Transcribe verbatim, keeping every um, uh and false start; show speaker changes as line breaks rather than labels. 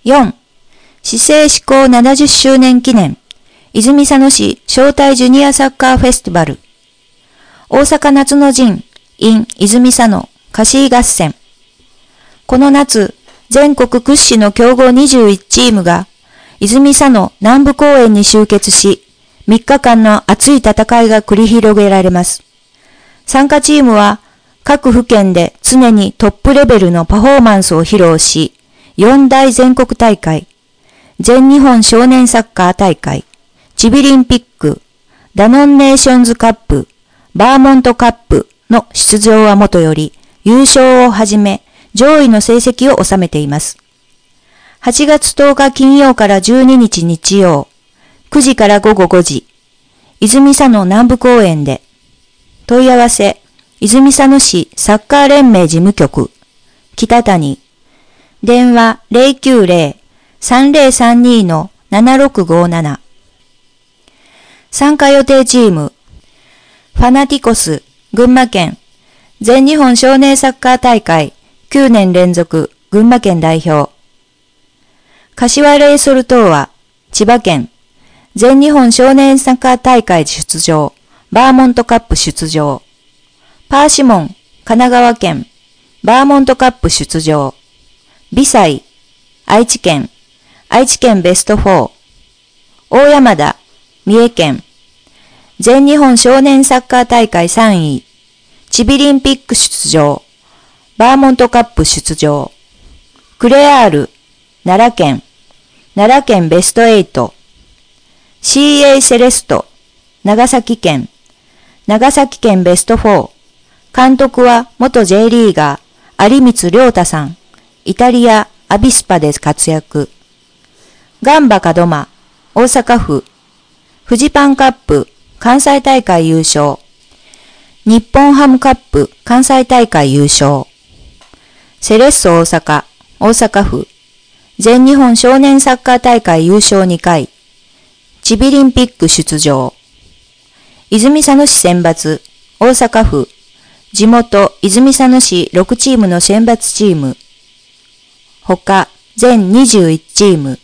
よん. 市政施行ななじゅっしゅうねん記念、泉佐野市招待ジュニアサッカーフェスティバル。大阪夏の陣 in 泉佐野歌詞合戦。この夏、全国屈指の強豪にじゅういちチームが、泉佐野南部公園に集結し、みっかかんの熱い戦いが繰り広げられます。参加チームは、各府県で常にトップレベルのパフォーマンスを披露し、よん大全国大会、全日本少年サッカー大会、チビリンピック、ダノンネーションズカップ、バーモントカップの出場はもとより、優勝をはじめ、上位の成績を収めています。はちがつとおか金曜からじゅうににち日曜、くじからごごごじ、泉佐野南部公園で、問い合わせ、泉佐野市サッカー連盟事務局、北谷、電話 ゼロきゅうゼロ さんゼロさんに ななろくごなな。参加予定チーム、ファナティコス、群馬県、全日本少年サッカー大会、きゅうねん連続、群馬県代表。柏レイソル東亜、千葉県、全日本少年サッカー大会出場、バーモントカップ出場。パーシモン、神奈川県、バーモントカップ出場。美彩、愛知県、愛知県ベストフォー。大山田、三重県、全日本少年サッカー大会さんい、チビリンピック出場、バーモントカップ出場。クレアール、奈良県、奈良県ベストはち。シーエー セレスト、長崎県、長崎県ベストフォー。監督は元 J リーガー、有光亮太さん、イタリア、アビスパで活躍。ガンバ門真、大阪府、フジパンカップ、関西大会優勝。日本ハムカップ、関西大会優勝。セレッソ大阪、大阪府、全日本少年サッカー大会優勝にかい。チビリンピック出場。泉佐野市選抜、大阪府、地元泉佐野市ろくチームの選抜チーム。他、全にじゅういちチーム。